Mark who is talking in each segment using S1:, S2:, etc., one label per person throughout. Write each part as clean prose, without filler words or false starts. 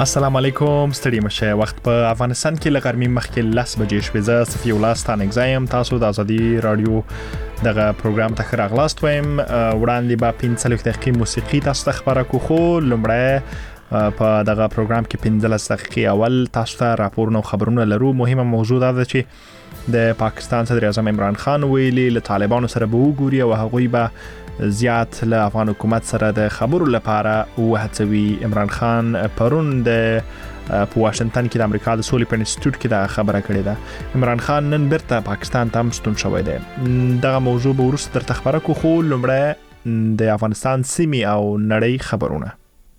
S1: السلام علیکم ستړي مشه وخت په افغانستان کې لغرمې مخکې 10 بجې شوې زه صفي الله ستان اگزایم تاسو د ازادي رادیو دغه پروګرام ته راغلاست وایم وړاندې به 15 دقیقې موسیقي تاسو ته خبره کو خو لمړی په دغه پروګرام کې 15 دقیقې اول تاسو ته راپورونه او خبرونه لرو مهمه موضوع دا ده چې د پاکستان صدر اعظم عمران خان ویلي له طالبانو سره به وګوري او هغوی به زیات له افغان حکومت سره د خبرو لپاره وهڅوي. عمران خان پرون په واشنگټن کې د امریکا د سولې په انسټیټیوټ کې دا خبره کړې ده. عمران خان نن بیرته پاکستان ته ستون شوی دی. دغه موضوع به وروسته درته خبره کو خو لومړی د افغانستان سیمې او نړۍ خبرونه.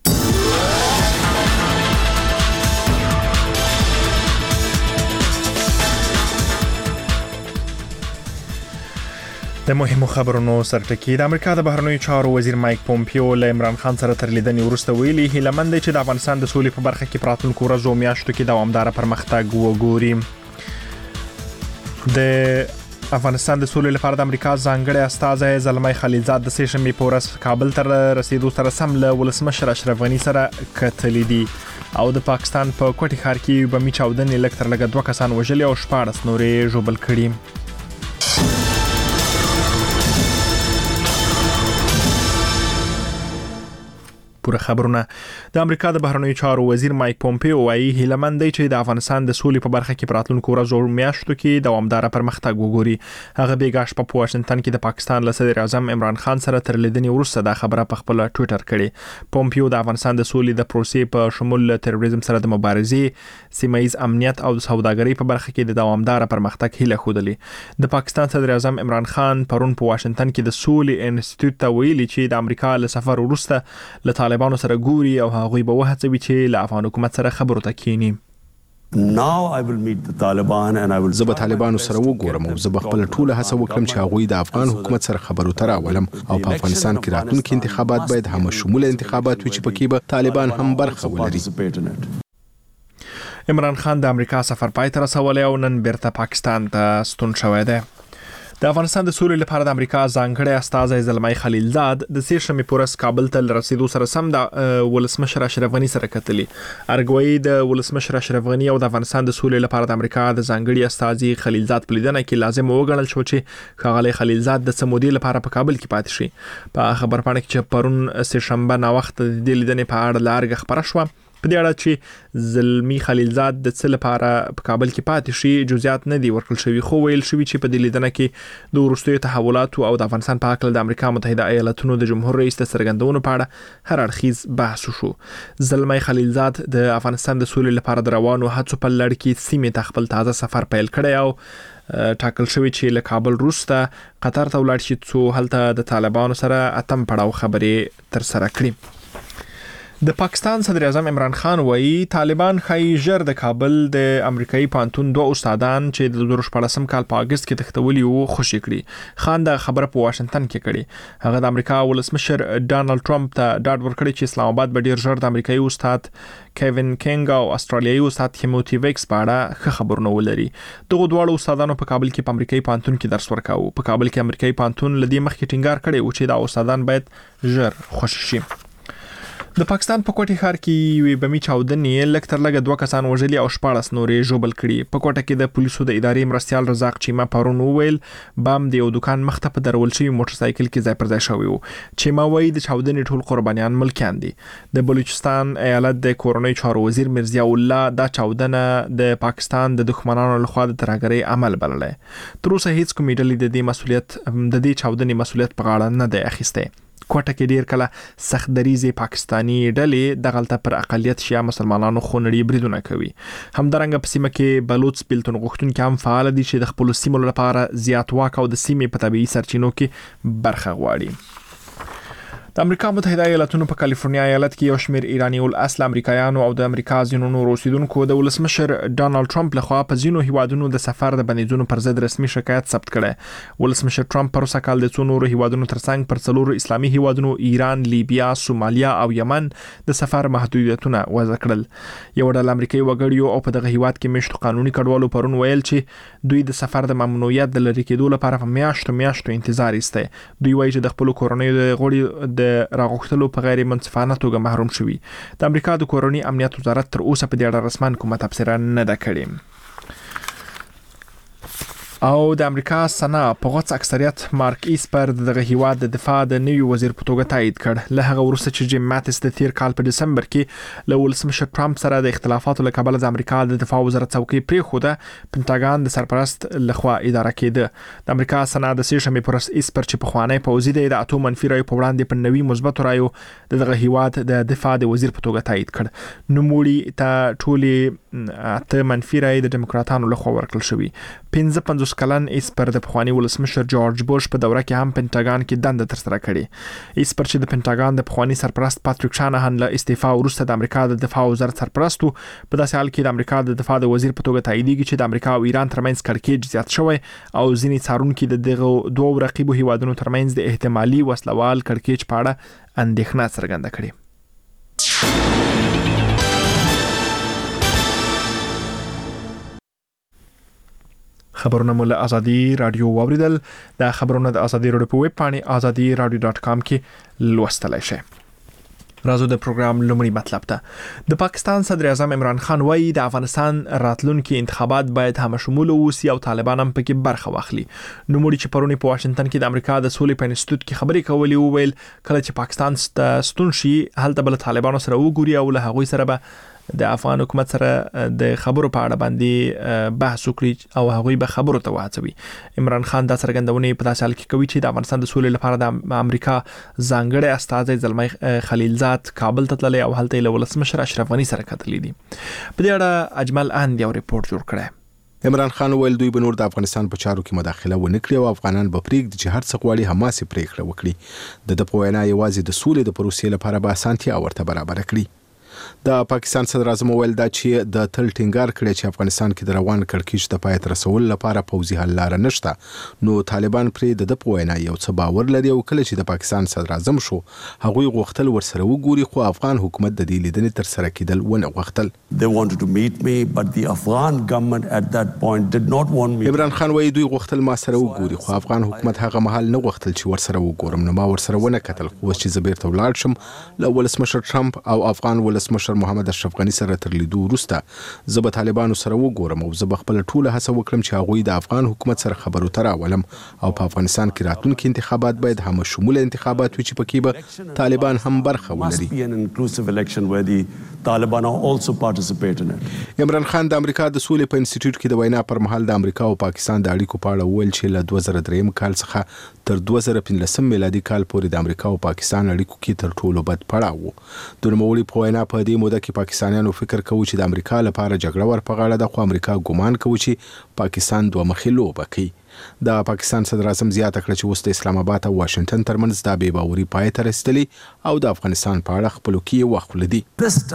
S1: د مهمو خبرونو سرټکی د امریکا د بهرنیو چارو وزیر مایک پومپیو له عمران خان سره تر لیدنې وروسته ویلي هیله مند دی چې د افغانستان د سولې په برخه کې په راتلونکو ورځو میاشتو کې دوامدار پرمختګ وګوري. د افغانستان د سولې لپاره د امریکا ځانګړي استازی زلمي خلیلزاد د سیشنبې په ورځ کابل ته رسیدو سره سم له ولسمشر اشرف غني سره کتلې دي او د پاکستان په کوټي ښار کې بمي چاودنې لږ تر لږه 2 کسان وژلي او 14 نورې ژوبل کړي. پوره خبرونه. د امریکا د بهرنیو چارو وزیر مایک پومپیو وايي هیله مند دی چې د افغانستان د سولې په برخه کې په راتلونکو ورځو میاشتو کې دوامدار پرمختګ وګوري. هغه بیګا شپه په واشنگټن کې د پاکستان له صدر اعظم عمران خان سره تر لیدنې وروسته دا خبره په خپل ټوئیټر کړې. پومپیو د افغانستان د سولې د پروسې په شمول تروریزم سره د مبارزې، سیمه‌ایز امنیت او د سوداګرۍ په برخه کې د دوامدار پرمختګ هیله خوده. د پاکستان صدر اعظم عمران خان پرون په واشنگټن کې د سولې انسټیټیوټ ته ویلي چې د امریکا له سفر وروسته له طالبانو سره ګوري او هغوی به وهڅوي چې له افغان حکومت سره خبرو ته کینی.
S2: زه به طالبانو سره وګورم او زه به خپل ټوله هڅه وکړم چې هغوی د افغان حکومت سره خبرو ته راولم او په افغانستان کې راتلونکي انتخابات باید هم شموله انتخابات وي چې پکې به طالبان هم برخه ولري.
S1: عمران خان د امریکا سفر پای ته رسولی او نن بیرته پاکستان ته ستون شوی دی. د افغانستان د سولې لپاره د امریکا ځانګړي استازی زلمي خلیلزاد د سیشنبې په ورځ کابل ته رسیدو سره سم د ولسمشر اشرف غني سره کتلي. ارګوي د ولسمشر اشرف غني او د افغانستان د سولې لپاره د امریکا د ځانګړي استازي خلیلزاد په لیدنه کې لازم وګڼل شو چې ښاغلی خلیلزاد د سمودي لپاره په کابل کې پاتې شي. په خبرپاڼه کې چې پرون سهشنبه نا وخت د لیدنې په اړه لارګ خبره شوه په دې اړه چې زلمی خلیلزاد د څه لپاره په کابل کې پاتې شي جزئیات نه دي ورکړل شوي خو ویل شوي چې په دې لیدنه کې د وروستیو تحولاتو او د افغانستان په اړه د امریکا متحده ایالاتونو د جمهور رئیس د څرګندونو په اړه هر اړخیز بحث وشو. زلمی خلیلزاد د افغانستان د سولې لپاره د روانو هڅو په لړ کې سیمې ته خپل تازه سفر پیل کړی او ټاکل شوی چې له کابل وروسته قطر ته ولاړ شي څو هلته د طالبانو سره اتم پړاو خبرې تر سره کړي. د پاکستان صدر اعظم عمران خان وایي طالبان خای ژر د کابل د امریکایي پانتون 2 استادان چې د 2014 کال په اگست کې تختولي وو خوشی کړي. خان دا خبره په واشنگټن کې کړي. هغه د امریکا ولسمشر ډانلډ ټرمپ ته ډاډ ورکړي چې اسلام آباد به ډیر ژر د امریکایي استاد کیوین کینګ او استرالیایي استاد تیموتی ویکس په اړه خبرونه ولري. دغه دواړو استادانو په کابل کې په امریکایي پانتون کې درس ورکاوه. په کابل کې امریکایي پانتون لدی مخکې ټینګار کړي و چې دا استادان باید ژر خوشی شي. د پاکستان په کوټي ښار کې بمي چاودنې لږ تر لږه 2 کسان وژلي او 14 نورې ژوبل کړي. په کوټه کې د پولیسو د ادارې مرستيال رزاق چیما پرون وویل بم د یو دکان مخ ته په درول شوی موټر سایکل کې ځای پر ځای شوی و. چیما وایي د چاودنې ټول قربانیان ملکیان دي. د بلوچستان ایالت د کورنۍ چارو وزیر مرزا الله دا چاودنه د پاکستان د دښمنانو لخوا د ترهګرۍ عمل بللې. تر اوسه هیڅ کومې ډلې د دې چاودنې مسؤلیت په غاړه نه دی اخیسته. کوټه کې ډیر کله سخت دریزي پاکستانی ډلې د غلطه پر اقلیت شیا مسلمانانو خونړي بریدونه کوي. همدارنګه په سیمه کې بلوچ بیلتون غوښتونکي هم فعال دي چې د خپل سیمو لپاره زیات واک او د سیمې په طبيعي سرچینو کې برخه غواړي. د امریکا متحده ایالاتونو په کالیفورنیا ایالت کې یو شمېر ایرانی الاصل امریکایانو او د امریکا ځینو نورو اوسیدونکو د ولسمشر ډانلډ ټرمپ لخوا په ځینو هیوادونو د سفر د بندیزونو پر ضد رسمي شکایت ثبت کړي. ولسمشر ټرمپ پر وسکال د څو نورو هیوادونو ترڅنګ پر څلورو اسلامي هیوادونو ایران، لیبیا، سومالیا او یمن د سفر محدودیتونه وضع کړل. یو ډول امریکایي وګړي او په دغه هیواد کې مشت قانوني کډوالو پرون ویل چې دوی د سفر د ممنوعیت د لری کېدو لپاره په میاشتو انتظار ایسته. دوی وایي چې د خپل کورنۍ د غړي د د راغښتلو په غیر منصفانه توګه محروم شوي. د امریکا د کورني امنیت وزارت تر اوسه په دې اړه رسماً کومه تبصره نه ده کړې. او د امریکا سنا په غوڅ اکثریت مارک ایسپر دغه هیواد د دفاع د نوي وزیر په توګه تایید کړ. له هغه وروسته چې جیم ماتیس د تیر کال په دسمبر کې له ولسمشر ټرمپ سره د اختلافاتو له کبله د امریکا د دفاع وزارت څوکۍ پریښوده، پنټاګان د سرپرست لخوا اداره کېده. د امریکا سنا د سې شنبې پر ورځ ایسپر چې په خوانی پوځي د اتو منفي رایو په وړاندې په نوي مثبت رایو دغه هیواد د دفاع د وزیر په توګه تایید کړ. نوموړي ته ټولې اته منفي رایې د ډیموکراتانو لخوا ورکړل شوې. 55 کلن ایسپر د پخوانی ولسمشر جورج بوش په دوره کې هم پنټاګان کې دنده ترسره کړې. ایسپر چې د پنټاګان د پخوانی سرپرست پاتریک شانهان له استعفا وروسته د امریکا د دفاع وزارت سرپرست په داسې حال کې د امریکا د دفاع د وزیر په توګه تاییدېږي چې د امریکا او ایران ترمنځ کړکېچ زیات شوی او ځینې څارونکي د دغه دوه رقیبو هیوادونو ترمنځ د احتمالي وسلوال کړکېچ په اړه اندېښنه څرګنده کړې. خبرونه مو له ازادي رادیو واوریدل. د خبرونه د ازادي رادیو په ویب پاڼې azadiradio.com کې لوستلای شئ. راځو د پروګرام لومړی مطلب ته. د پاکستان صدر اعظم عمران خان وایي د افغانستان راتلونکي انتخابات باید همشمول اوسي او طالبان هم پکې برخه واخلي. نوموړي چې پرونی په واشنگټن کې د امریکا د سولې په انسټیټیوټ کې خبرې کولې وویل کله چې پاکستان ستون شي هلته بل طالبانو سره وګوري او له هغوی سره به د افغان حکومت سره د خبرو په اړه باندې بحث وکړي او هغوی به خبرو ته وهڅوي. عمران خان دا څرګندونه په داسې حال کې کوي چې د افغانستان د سولې لپاره د امریکا ځانګړی استازی زلمي خلیلزاد کابل ته تللی او هلته له ولسمشر اشرف غني سره کتلې دي. په دې اړه اجمل اند یو ریپورت جوړ کړی.
S2: عمران خان ویل دوی به نور د افغانستان په چارو کې مداخله ونه کړي او افغانان به پریږدي چې هر څه غواړي حماس پریکړه وکړي. د په وینا یوازې د سولې د پروسې لپاره به اسانتیا ورته برابر کړي. د پاکستان صدر اعظم ویل دا چې د تل ټینګار کړي چې افغانستان کې د روان کړکېچ د پای ته رسول لپاره پوځي حل لار نشته. نو طالبان پرې د په وینا یو څه باور لري او کله چې د پاکستان صدر اعظم شو هغوی غوښتل ورسره وګوري خو افغان حکومت د دې لیدنې تر سره کېدل ونه غوښتل.
S3: They wanted to meet me but the Afghan government at that point did not want me.
S2: عمران خان وایي دوی غوښتل ما سره وګوري خو افغان حکومت هغه مهال نه غوښتل چې ورسره وګورم. نو ما ورسره ونه کتل خو چې زه بیرته ولاړ شم له ولسمشر ټرمپ او افغان ولسمشر محمد اشرف غني سره تر لیدو وروسته زه به طالبانو سره وګورم او زه به خپل ټوله هڅه وکړم چې هغوی د افغان حکومت سره خبرو ته راولم او په افغانستان کې راتلونکي انتخابات باید همشموله انتخابات وي چې پکې به طالبان هم برخه ولري. عمران خان د امریکا د سولې په انسټیټیوټ کې د وینا پر مهال د امریکا او پاکستان د اړیکو په اړه ویل چې له 2003 کال څخه تر 2015 میلادي کال پورې د امریکا او پاکستان اړیکو کې تر ټولو بد پړاو و. د نوموړي په وینا په دې موده کې پاکستانیانو فکر کوي چې د امریکا لپاره جګړه ورپغاړه ده خو امریکا ګومان کوي چې پاکستان دوه مخې لوبه کوي. د پاکستان صدر اعظم زیاته کړه چې اوس د اسلام آباد او واشنگټن ترمنځ د بې باوري پای ته رسیدلی او د افغانستان په اړه خپلو کې وخت لدی.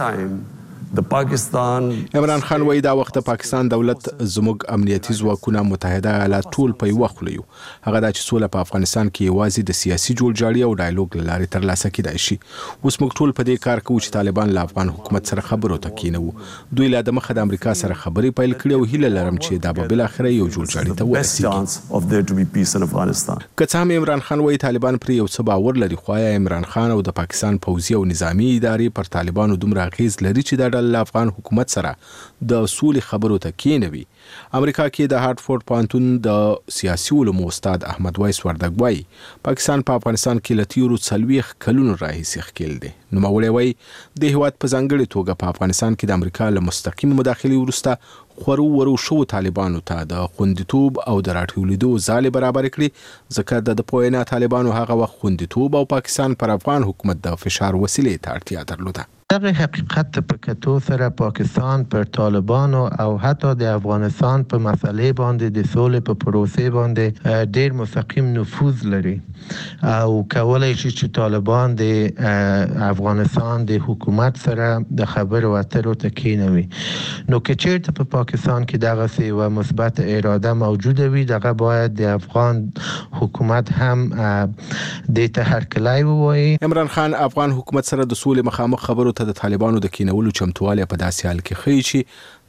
S2: عمران خان وایي دا وخت د پاکستان دولت زموږ امنیتي ځواکونه متحده ایالات ټول په یو وخت لیو. هغه دا چې سوله په افغانستان کې یوازې د سیاسي جوړجاړي او ډایالوګ له لارې ترلاسه کېدای شي. اوس موږ ټول په دې کار کوو چې طالبان له افغان حکومت سره خبرو ته کېنوو. دوی لا د مخه د امریکا سره خبرې پیل کړې او هیله لرم چې دا به بالاخره یو جوړجاړي ته ورسیږي. که څه هم عمران خان وایي طالبان پرې یو څه باور لري خو آیا عمران خان او د پاکستان پوځي او نظامی ادارې پر طالبانو دومره اغیز لري چې دا له افغان حکومت سره د سولې خبرو ته کېنوي؟ امریکا کې د هارټفورد پوهنتون د سیاسي علومو استاد احمد وایس وردګ وایي پاکستان په افغانستان کې له تیرو 40 کلونو راهیسې ښکېل دی. نوموړی وایي د هیواد په ځانګړې توګه په افغانستان کې د امریکا له مستقیم مداخلې وروسته خورو ورو شو طالبانو ته د خوندیتوب او د راټولېدو ځالې برابر کړي ځکه د په وینا طالبانو هغه وخت خوندیتوب او پاکستان پر افغان حکومت د فشار وسیلې ته اړتیا درلوده.
S4: دغه حقیقت په کتو سره پاکستان پر طالبانو او حتی د افغانستان په مسئله باندې د سولې په پروسې باندې ډیر مستقیم نفوذ لري او کولای شي چې طالبان د افغانستان د حکومت سره د خبرو اترو ته کېنوي. نو که چیرته په پاکستان کې دغه سی و مثبت اراده موجوده وي دغه باید د افغان حکومت هم د ته هرکلی ووایي.
S2: عمران خان افغان حکومت سره د سولې مخامخ خبرو ته د طالبانو د کینولو چمتوالی په داسې حال کې ښیي چې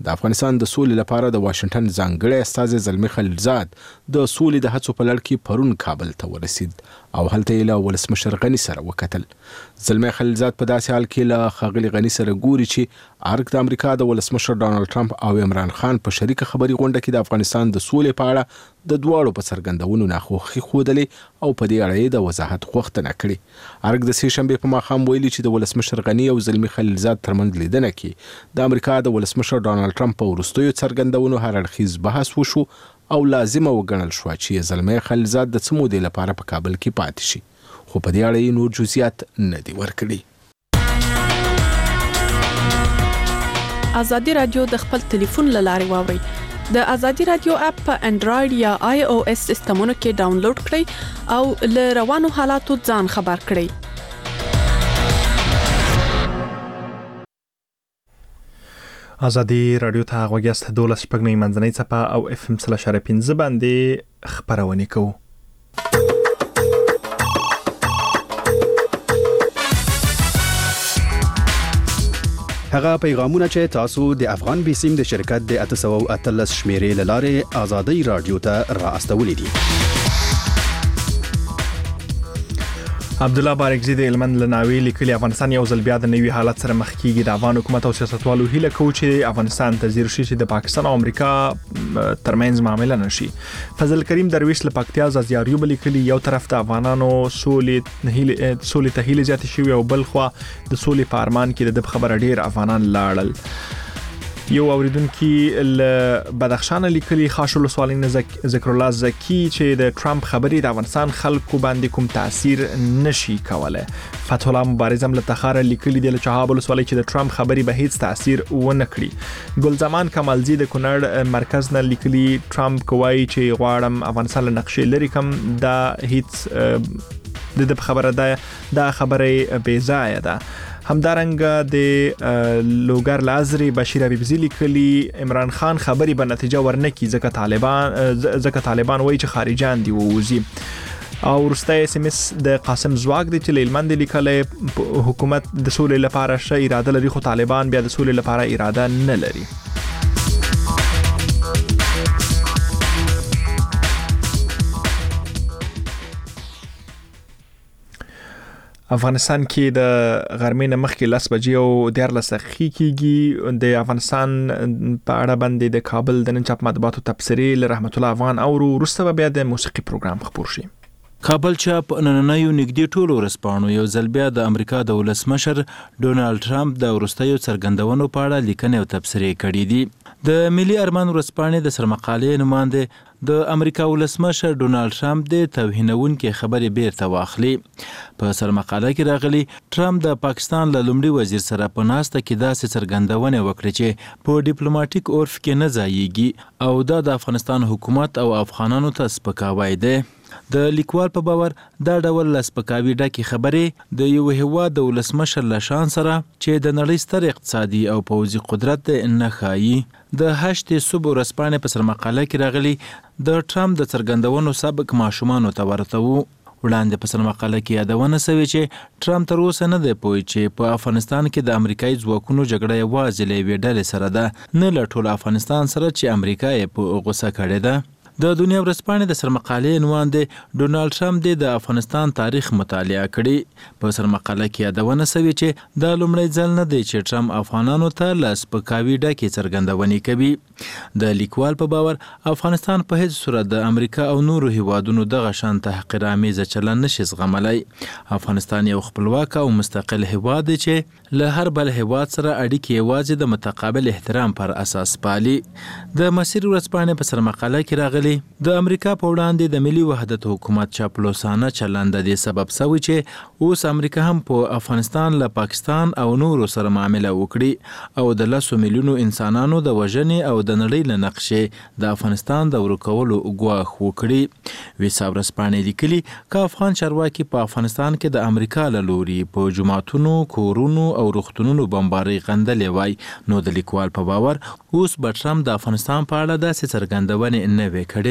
S2: د افغانستان د سولې لپاره د واشنگټن ځانګړی استازی زلمی خلیلزاد د سولې د هڅو په لړ کې پرون کابل ته ورسید او هلته یې له ولسمشر غني سره وکتل. زلمی خلیلزاد په داسې حال کې له ښاغلي غني سره ګوري چې ارګ د امریکا د ولسمشر ډانلډ ټرمپ او عمران خان په شریکه خبري غونډه کې د افغانستان د سولې په اړه د دواړو په څرګندونو ناخوښي ښودلې او په دې اړه یې د وضاحت غوښتنه کړې. ارګ د سې شنبې په ماښام ویلي چې د ولسمشر غني او زلمی خلیلزاد ترمنځ لیدنه کې د امریکا د ولسمشر ډانلډ ټرمپ په وروستیو څرګندونو هر اړخیز بحث وشو او لازمه وګڼل شوه چې زلمی خلیلزاد د څه مودې لپاره په کابل کې پاتې شي، خو په دې اړه یې نور جزئیات نه دي ورکړي.
S5: ازادي رادیو د خپل ټلیفون له لارې واوري. د ازادي رادیو اپ په انډراید یا آی او اس سیستمونو کې ډاونلوډ کړئ او له روانو حالاتو ځان خبر کړئ.
S1: ازادي رادیو ته غوږیاست 12 شپږمې منځنۍ څپه او اف ام 3.15 باندې خبرونه کوو.
S6: هغه پیغامونه چې تاسو د افغان بیسیم د شرکت د 813 شمیرې لاره ازادي رادیو ته را استولې دي.
S1: عبد الله بارکزی د هلمند لناوی لیکلي افغانستان یو ځل بیا د نوي حالت سره مخ کیږي. د افغان حکومت او سیاستوالو هیله کوي چې افغانستان ته ځیر شي چې د پاکستان او امریکا ترمنځ معامله نشي. فضل کریم درویش له پکتیا زیاریو لیکلي یو طرف ته افغانانو سولې ته هیله زیات شي او بل خو د سولې په ارمان کې د خبره ډیر افغانان لاړل. یو اوریدونکو ل بدخشان لیکلي خاصو سوالین ذکر الله زکی چې د ټرمپ خبرې د افغانستان خلکو باندې کوم تاثیر نشي کوله. فتح الله مبارزم له تخار لیکلي د چهاب سوالي چې د ټرمپ خبرې به هیڅ تاثیر ونه کړي. ګلزمان کمالزی د کونړ مرکز نه لیکلي ټرمپ کوي چې غواړم افغانستان له نقشې لري کوم دا هیڅ د خبره ده دا خبره بې ځای ده. همدارنګه د لوګر لازري بشیر حبیبزی لیکلي عمران خان خبري به نتیجه ورنکي ځکه طالبان وایي چې خارجان دي ووزي. او ورسته اس ام اس د قاسم زواګ د چلیل مند لیکلي حکومت د سولې لپاره ش اراده لري خو طالبان بیا د سولې لپاره اراده نه لري. افغانستان کې د غرمې نه مخکې 10 بجې او 14 دقیقې کېږي. د افغانستان په اړه باندې د کابل د نن چاپ مطبوعاتو تبصرې له رحمت الله افغان او وروسته بیا د موسیقي پروګرام خبر شي.
S7: کابل چاپ نننیو نږدې ټولو ورځپاڼو یو ځل بیا د امریکا د ولسمشر ډونالډ ټرمپ د وروستیو څرګندونو په اړه لیکنې او تبصرې کړې دي. د ملي ارمان ورځپاڼې د سرمقالې نماینده د امریکا ولسمشر ډونالډ ټرمپ د توهینونکې خبرې بیرته واخلي. په سرمقاله کې راغلي ټرمپ د پاکستان له لومړي وزیر سره په ناسته کې داسې څرګندونه وکړه چې په ډیپلوماټیک عرف کې نه ځایږي او دا د افغانستان حکومت او افغانانو ته سپکاوی دی. د لیکوال په باور دا ډول لسپکاوي ډکې خبرې د یو هیواد د ولسمشر له شان سره چې د نړۍ ستر اقتصادي او پوځي قدرت نه ښایي. د 8 صبح ورځپاڼې په سرمقاله کې راغلي د ټرمپ د څرګندونو سبق ماشومانو ته ورته وو. وړاندې په سرمقاله کې یادونه شوې چې ټرمپ تر اوسه نه دی پوه چې په افغانستان کې د امریکایي ځواکونو جګړه یوازې له یوې ډلې سره ده نه له ټول افغانستان سره چې امریکا یې په غوسه کړې ده. د دنیا ورځپاڼې د سرمقالې عنوان دی ډونالډ ټرمپ د افغانستان تاریخ مطالعه کړي. په سرمقاله کې یادونه شوې چې دا لومړی ځل نه دی چې ټرمپ افغانانو ته له سپکاوي ډکې څرګندونې کوي. د لیکوال په باور افغانستان په هیڅ صورت د امریکا او نورو هیوادونو دغه شان تحقیرآمیزه چلند نشي زغملی. افغانستان یو خپلواک او مستقل هیواد دی چې له هر بل هیواد سره اړیکې یوازې د متقابل احترام پر اساس پالي. د مسیر ورځپاڼې په سرمقاله کې راغلي د امریکا په وړاندې د ملي وحدت حکومت چاپلوسانه چلند د سبب شوی چې اوس امریکا هم په افغانستان له پاکستان او نورو سره معامله وکړي او د 10 میلیونو انسانانو د وژنې او د نړۍ له نقشې د افغانستان د ورکولو غواخ وکړي. ویسا ورځپاڼې لیکلي چې افغان چارواکي په افغانستان کې د امریکا له لوري په جماعتونو، کورونو او روغتونونو بمباري غندلې وای نو د لیکوال په باور اوس به ټرمپ د افغانستان په اړه داسې څرګندونه نه وکړي.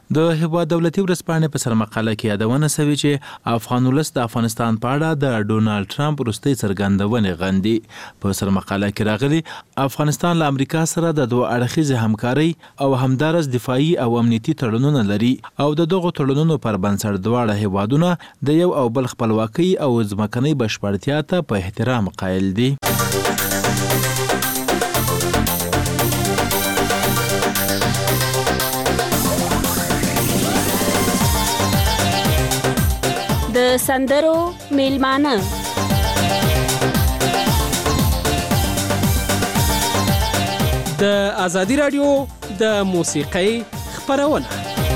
S7: د هیواد دولتي ورځپاڼې په سرمقاله کې یادونه شوې چې افغان ولس د افغانستان په اړه د ډونالد ټرمپ وروستۍ څرګندونې غندي. په سرمقاله کې راغلي افغانستان له امریکا سره د دوه اړخیزې همکارۍ او همدارس دفاعي او امنیتي تړونونه لري او د دغو تړونونو پر بنسټ دواړه هیوادونه د یو او بل خپلواکۍ او ځمکنۍ بشپړتیا ته په احترام قایل دي.
S8: د سندرو میلمانه
S9: د ازادي رادیو د موسیقۍ خپرونه.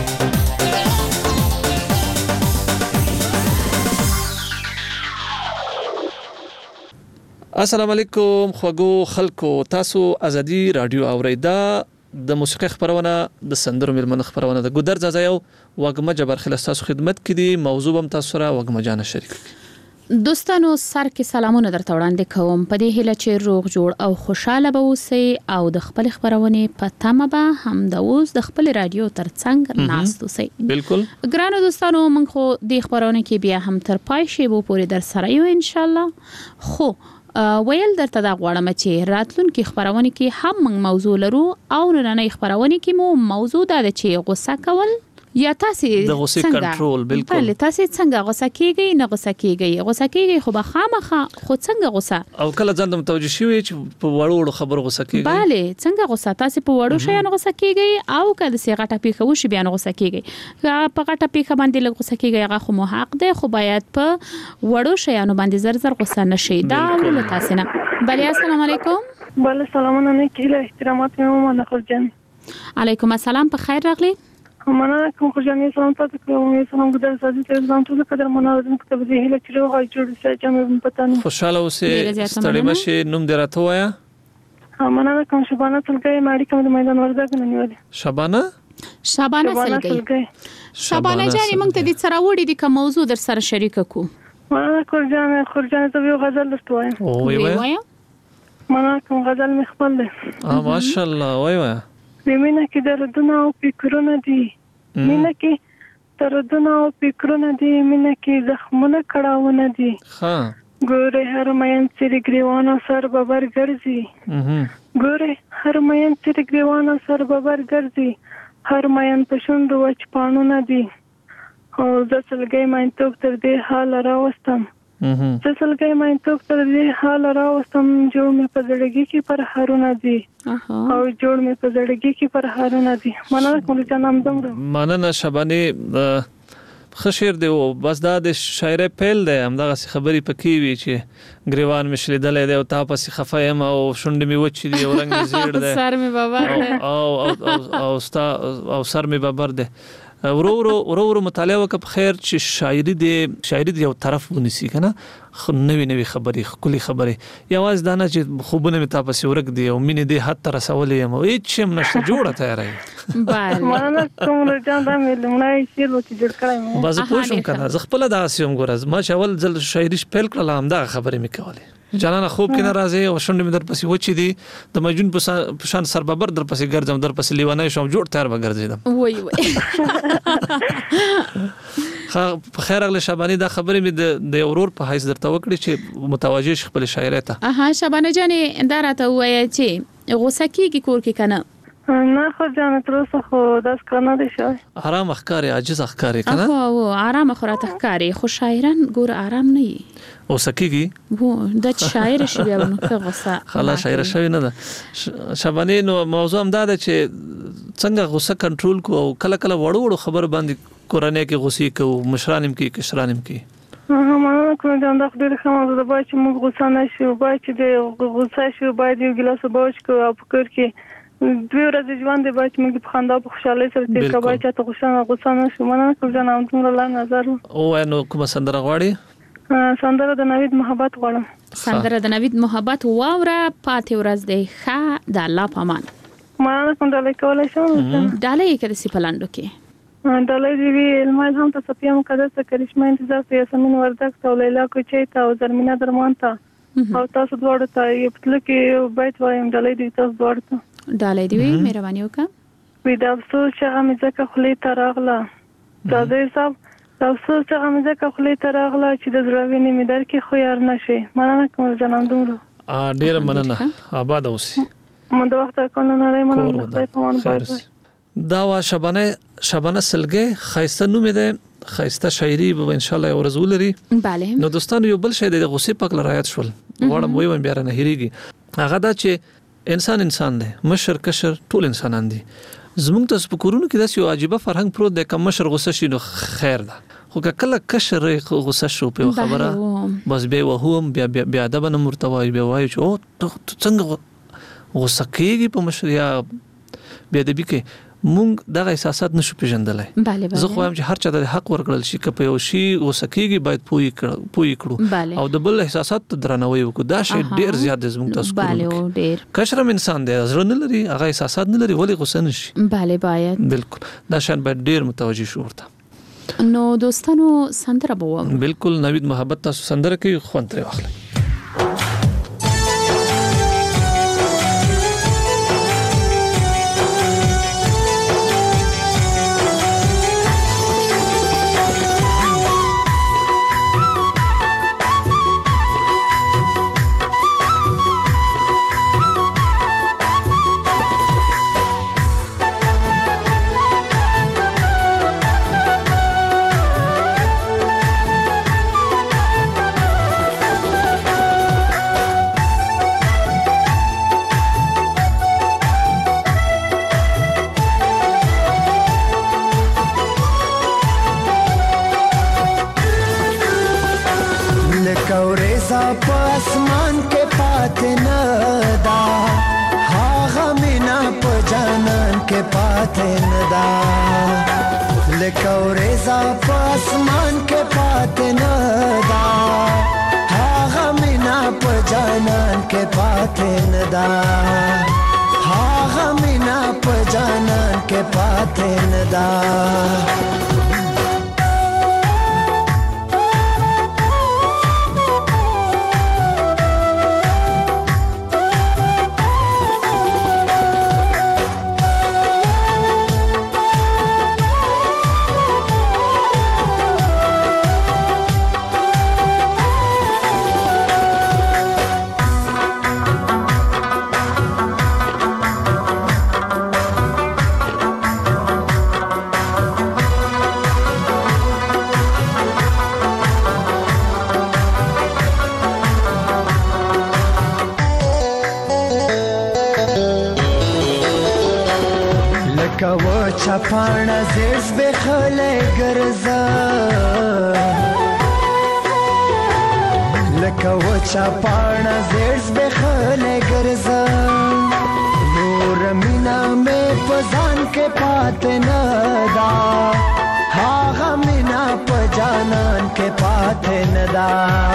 S9: السلام علیکم خوږو خلکو، تاسو ازادي رادیو اوریدا د موسیقۍ خبرونه د سندرو میلمنه خبرونه د ګودر ځای یو وګمه جبر خلاص تاسو خدمت کړي. موضوع هم تاسو سره وګمه جان شریک.
S10: دوستانو سر کې سلامونه درته وړاندې کوم په دې هیله چې روغ جوړ او خوشاله به اوسئ او د خپل خبرونه په تمه به هم د اوس د خپل رادیو ترڅنګ ناست اوسئ.
S9: بالکل
S10: ګرانو دوستانو، موږ خو د خبرونه کې بیا هم تر پای شی وو پورې در سره یو ان شاء الله. خو ویل درته دا غواړم چې راتلونکي خبرونه کې هم موږ موضوع لرو او نننۍ خبرونه کې مو موضوع دا ده چې غوسه کول یا تاسو
S9: د غوسې کنټرول. بالکل
S10: بله، تاسو څنګه غوسه کیږئ نه غوسه کیږئ خو به خامخا خو څنګه غوسه
S9: او کله ځان د متوجه شوی چې په وړو خبرو غوسه کیږئ.
S10: بله، څنګه غوسه تاسو په وړو شیانو غوسه کیږئ او کله سی غټه پیښه وشي بیا غوسه کیږئ. په غټه پیښه باندې لږ غوسه کیږئ هغه خو مو حق دی، خو باید په وړو شیانو باندې زر غوسه نشئ. دا ول تاسو نه. بله، السلام علیکم.
S11: بله، سلامونه نه کیله احترامات مې ماده خرجان.
S10: علیکم السلام، په خیر راغلی.
S11: مننه کوم خرجان سلام تاسو کوم سلام ګدر سازي ته ځان ټول قدر مناظرین کتاب دې هله چې روغ جوړ شي چې مې پتا نه.
S9: خوشاله اوسئ، ستړي مشه. نوم دې راته وایا.
S11: مننه کوم شبانه څنګه ماړي کوم د میدان وردګ نه نیولې.
S9: شبانه
S10: څنګه شبانه جاني موږ ته دې سره وړي دي کوم موضوع در سره شریک کو.
S11: مننه خرجان ته یو غزل درته وایم.
S9: او وایا.
S11: مننه کوم غزل مې خپل دی.
S9: ماشاءالله، وایا.
S11: مینه کې دردونه او فکرونه دي، مینه کې دردونه او فکرونه دي، مینه کې زخمونه کړهونه دي. ګوره هر مین چې ګریوانو سر ببر ګرځي، ګوره هر مین چې ګریوانو سر ببر ګرځي، هر مین په شوندو وچ پانونه دي. او زسلګي مین توک تر دې حال راوستم، زسلګي مین توک تر دې حال راوستم، جو مې په زړګي کې پر هارونه دي او جوړ مې په زړګي کې پر هارونه دي. مننه کوم چې نام دم.
S9: مننه شبانه، خشیر دی او بس دا د شاعر پیل دی. همدغه خبرې پکې وی چې ګریوان مشل دلې دی او تا پسې خفایم او شونډې می وچ دي او رنگ زیړ دی
S10: سر می بابر دی
S9: او سر می بابر دی. ورو مطالعه وکړه خیر چې شاعری دی یو طرف ونیسي کنه، نوې خبرې خولي خبرې یواز دانه چې خوبونه می تاسو پسې ورګ دی او مینې دی حتی تر رسولې مو هیڅ هم نشته جوړه تیارای.
S11: بله، مننه کوم رجان دا مې لمړی شیر وتی جوړ کړم.
S9: باز پوښوم کنه ز خپل د اسیم ګورز ما چاول ځل شاعری پیل کړل هم دا خبرې می کولې. جانانه خوب کې ناراضي او شونډې مې در پسې وچې دي د مجنون په شان سرببر در پسې ګرځم، در پسې لیوانای شوم جوړ تیار به ګرځیدم. په خیر اغله شبانه دا خبرې مې د اورور په حیث درته وکړي چې متوجه شي خپل شاعرۍ ته.
S10: شبانه جانې دا راته وایي چې غوسه کیږي کور کې کنه.
S11: نه خو جان تر اوسه خو داس کنه دي شوی.
S9: آرام ښکاری، عاجز ښکاری کنه.
S10: او آرام خورات ښکاری، خو شاعران ګور آرام نه وي.
S9: او سکیږي
S10: وو د شاعر شي بیا نو که غوسه
S9: خلاص شاعر شوی نه ده. شبانه نو موضوع هم دا ده چې څنګه غوسه کنټرول کو او کله وړو خبر باندې کورانه کې غوسې کو، مشرانم کې کشرانم کې.
S11: مننه کوم دا خبره خمه ده باید چې موږ غوسه نشو، باید چې د غوسه شو باید یو ګلاس اوبه کو او فکر کې دوی ورځې ژوند دی باید موږ په خندا په خوشحالۍ سره تیر کړو، باید چې غوسه نشو. مننه کوم جنا موږ له نظر
S9: او نو کوم سندره غواړي؟
S11: سندره د نوید محبت غواړم.
S10: سندره د نوید محبت واوره پاتې ورځ دی ښه د الله پامان.
S11: مننه کوم ډالۍ کولای شم.
S10: ډالۍ کې د سپلاندو کې
S11: ډالۍ دی الماز هم ته سپیا مقدسه کرشمه انتظار ته یاسمین وردک ته لیلا کوچي ته او زرمینه درمان ته او تاسو دواړو ته یو پتل کې بیت وایم ډالۍ دی تاسو دواړو ته.
S10: ډالۍ دی مهرباني وکړه.
S11: وی د افسوس چې هغه مې ځکه خولې ته راغله زادوی صاحب د افسوس چې هغه مې ځکه خولې ته راغله چې د زړه وینې مې درکې خو یار نشي. مننه کوم جناب دومره.
S9: ډیره مننه آباد اوسئ.
S11: مو د وخت کولو نه مننه. خدای په امان باندې.
S9: دا وا شبانه سلګي خایسته نوم ده، خایسته شاعري به ان شاء الله ورزول لري.
S10: bale
S9: نو دوستانو یو بل شی د غصې پاک لرایت شول غواړم ویم بیا نه هریږي هغه دا چې انسان دی، مشر کشر ټول انسانان دي. زموږ تاسو په کورونو کې داسې یو عجیبه فرهنګ پروت دی، کوم مشر غصه شي نو خیر ده، خو کله کشر غصه شو په خبره بس به وهم بیا ادب نه مرتوي بیا وایي چې او ته څنګه غصه کېږي په مشر یا بیا د بیکه مونږ دغه احساسات نشو پیژندلای. زه خو هم چې هر چا د حق ورکړل شي که په یو شی وسکیږي باید پوي کړو او د بل احساسات درناوی وکړو. دا شی ډیر زیات زموږ تاسو کوو. کشرم انسان دی، زړه نه لري، هغه احساسات نه لري، ولی غوسه نشي.
S10: bale باید
S9: بالکل دا شان باید ډیر متوجي شو ورته.
S10: نو دوستانو سندره بوو
S9: بالکل نوید محبت تاسو سندره کوي خوند تر واخلئ.
S12: چپانا زیرز بخله گرزا لکه و چپانا زیرز بخله گرزا نور مینا میں پزان کے پات ندا ہاں مینا پجانان کے پات ندا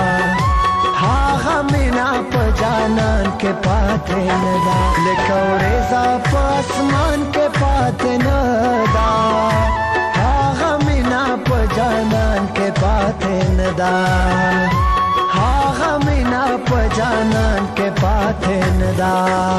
S12: ہاں مینا پجانان کے پات ندا لکه ریزا پاسمان کے پات ندا ہاں مینا پجانان کے پات ندا ہاں مینا پجانان کے پات ندا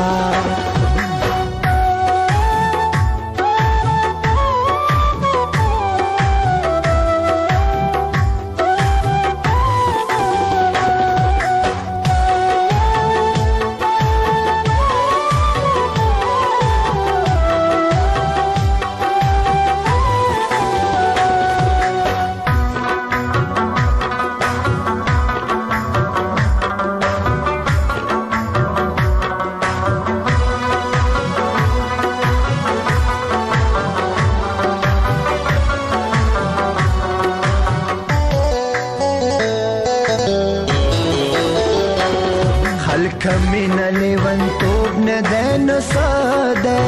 S12: کمین لیون توب ندین ساده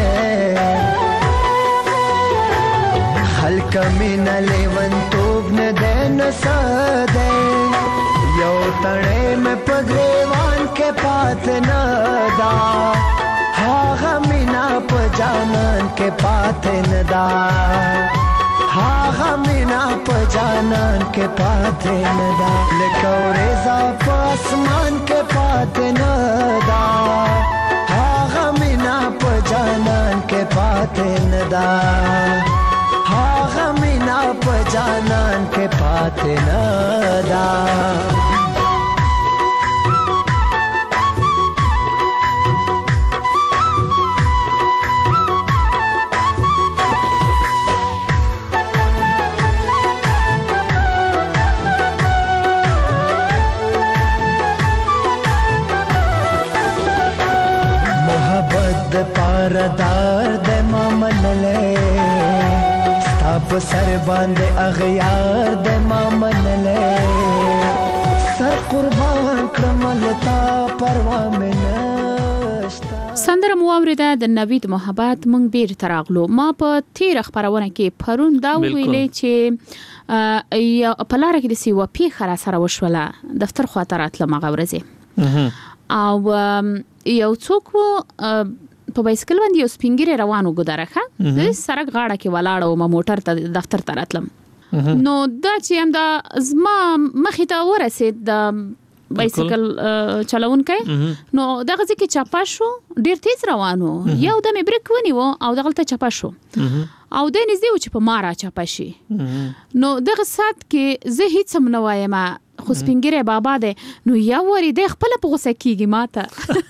S12: خلق من لیون توب ندین ساده یو تڑے میں پگریوان کے پات ندا ہاں مینا پجانان کے پات ندا ہاں مینا پجانان کے پات ندا لکو ریزا پاسمان کے پات ندا ہاں مینا په جانان کې پاتې ندا هاغه مینا په جانان کې پاتې ندا پاردار د مامنلې ستاپ سر باندې اغیار د مامنلې سر قربان کړم لتا پروا منشتا
S10: سندره مو اوریده د نوید محبت مونږ بیر تراغلو ما په تیر خبرونه کې پرون دا ویلې چې یا په لار کې د سیوا پیخه را سره وشوله دفتر خاطرات لمغه ورځي او یو څوک په بایسکل باندې یو سپینګری روانو ګدارخه د سړک غاړه کې ولاړ او موټر ته دفتر ته راتلم نو دا چې هم دا زما مخې ته ورسید د بایسکل چلونکی نو دغه ځکه چاپا شو ډیر تیز روانو یو د مې بریک ونیو او دغه ته چاپا شو او د نږدې و چې په مارا چاپا شي نو دغه سات کې زه هیڅ هم نه وایم خو سپینګری بابا ده نو یا وری د خپل په غوسه کیږي ماته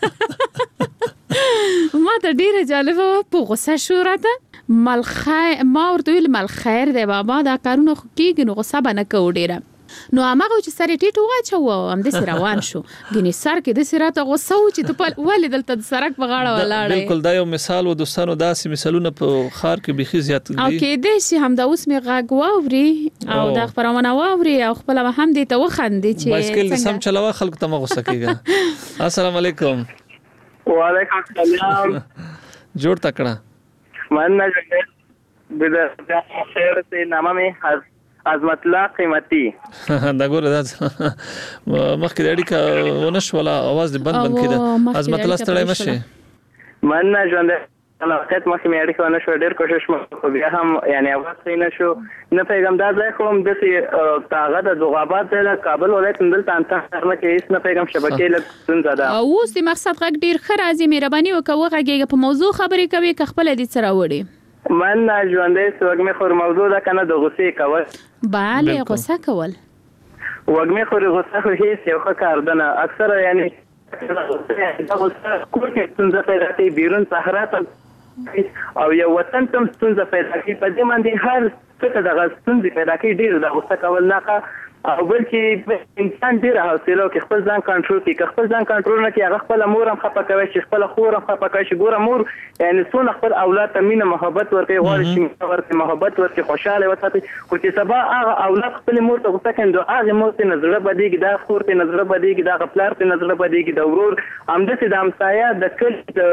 S10: ډیره جالبه په غوسه شو راته ما ورته ویل مل خیر دی بابا دا کارونه خو کیږي نو غوسه به نه کوو ډیره نو هغه چې سره ټیټ واچو هم د روان شو ګینه سر کې د سراته غوسه و چې ته ولې دلته د سړک په غاړه ولاړې
S9: بالکل دا یو مثال و دوستانو داسې مثالونه په خار کې بيخي زیات دي
S10: او کې دې چې هم دا اوس می غاګ واوري او دا خبرونه واوري او خپل هم دې ته وخندې چې
S9: بایسکل سم چلاوه خلک ته غوسه کیږي السلام علیکم
S13: وعلیکم السلام
S9: جوړ تکړه
S13: من نه د خیر سے نامه می عظمت الله قیمتي
S9: دا ګوره دا مخکې د اړیکه ونشوله आवाज دې بند کړه عظمت الله ستړی مشه
S13: من نه ژوند علاقات مخکې مې اړیکه ونشو ډېر کوشش مې بیا هم یعنی आवाज صحیح نشو نه پیغام دا ځای کوم د طاقت د غابات د کابل ولایت اندل تانته نه کې هیڅ نه پیغام شبکې له څنګه دا
S10: او اوس د مقصد غږ ډېر خرازي مهرباني وکوي غږیږي په موضوع خبرې کوي که خپل دې سره وړي
S13: من نه ژوندې سوګمې خور موضوع دا کنه د غصې کول
S10: bale غصه کول
S13: وګمې خور غصه خو هیڅ یو کار دنه اکثر یعنی دا غصه کوم څنګه پیدا کوي بیرون صحرا او یو وطن تم څنګه پیدا کوي په دې باندې هر څه د غصې پیدا کوي ډیر د غصه کول نه او بل چې انسان ډیر حوصله کوي خپل ځان کنټرول کوي خپل ځان کنټرول نه کوي هغه خپل مور هم خپه کوي چې خپل خور هم خپه کوي چې ګوره مور یعنی څونه خپل اولاد ته مینه محبت ورکوي غواړي چې ورته محبت ورکوي خوشاله وساتي خو چې سبا هغه اولاد خپل مور ته غوسه کوي هغه مور ته نظر بدیږي دا خور ته نظر بدیږي دا خپلار ته نظر بدیږي دا ورور همداسې د همسایه د کل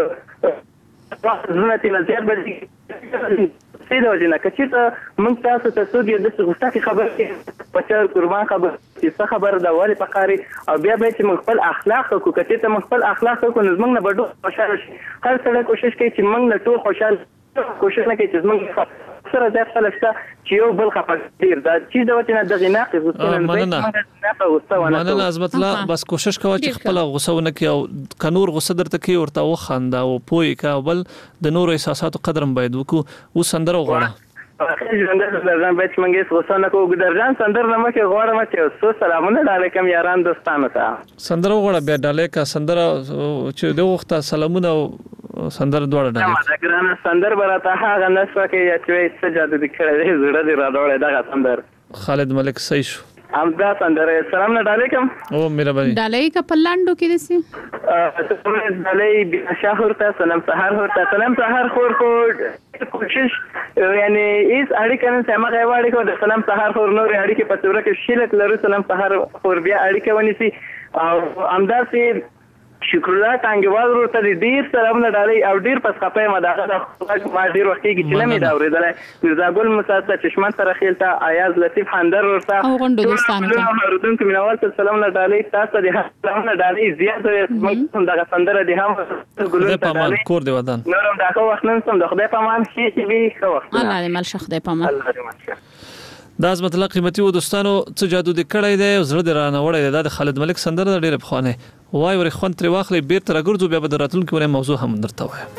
S13: زونه ته نظر بدیږي سیده وجنه کچې ته موږ تاسو ته څو دې د غوسه کې خبر کې پچا قربان خبر چې خبر دا وری پکاري او بیا به چې موږ خپل اخلاق کو کچې ته موږ خپل اخلاق کو نو موږ نه بډو خوشاله شي هر څه کوشش کوي چې موږ نه ټول خوشاله کوشش نه کوي چې موږ سره د خپل چې یو بل خپل ډیر دا چې دا وته د غناق غوسه نه
S9: مننه عظمت الله بس کوشش کوه چې خپل غوسه ونه کوي او کنور غوسه درته کوي ورته وخنده او پوي کا بل د نور احساساتو قدرم باید وکړو او سندره وغواړه
S13: ژوند د ځان بیت منګي غوسه نه کوو ګدرجان سندر نه مکه غواړم چې سو سلامونه علیکم یاران دوستانو ته
S9: سندره وغواړه بیا ډالې کا سندره چې د وخت سلامونه سندر دوړه ډالې
S13: دا ګران سندر برته هغه نسوه کې چې سجاد د کړه دې زړه دې را ډوړې دا سندر
S9: خالد ملک صحیح شو
S13: امدا سندر سلام علیکم
S9: او مهرباني
S10: ډالې کا پلاندو کې دسي
S13: ډالې شهر ته سلام سحر ورته سلام سحر خور کوشش یعنی ایس اړیکه نه سم غواړي کو د سلام سحر خور نور اړیکه په توګه کې شیلت لري سلام سحر خور بیا اړیکه ونیسي او امدا سي شکر الله څنګه ورته ډیر سلام نه ډالې او ډیر پس خپه ما دغه ما ډیر وخت کې چې نه مې دا اورېدل مرزا ګل مساعد چشمان سره خیلته ایاز لطیف خندر ورته
S10: او غونډو دوستانو ته
S13: هردون کې مینوال سلام نه ډالې تاسو دې سلام نه ډالې زیات دغه سندره دې هم
S9: ګلونه ډالې کور دی ودان
S13: نورم دا خو وخت نن سم د خدای په امان شي چې وی خو وخت
S10: الله دې مل شخ دې په امان
S9: دا عظمت الله قیمتي و دوستانو څه جادو دې کړی دی زړه دې رانه وړی دی دا د خالد ملک سندره ډېره پخوانۍ وای ورې خوند ترې واخلئ بیرته راګرځو بیا به د راتلونکي ونې موضوع هم درته وایم.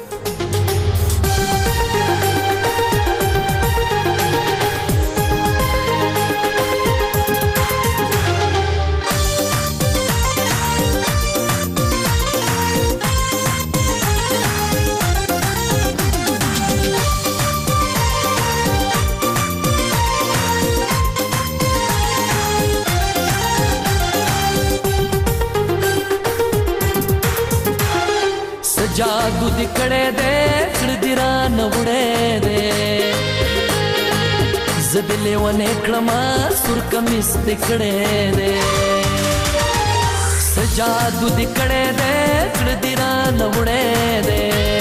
S12: जादू दिकड़े दे दिरा नवड़े दे जदले वने क्रमा सुर कमिस दिकड़े दे जादू दिकड़े दे दिरा नवड़े दे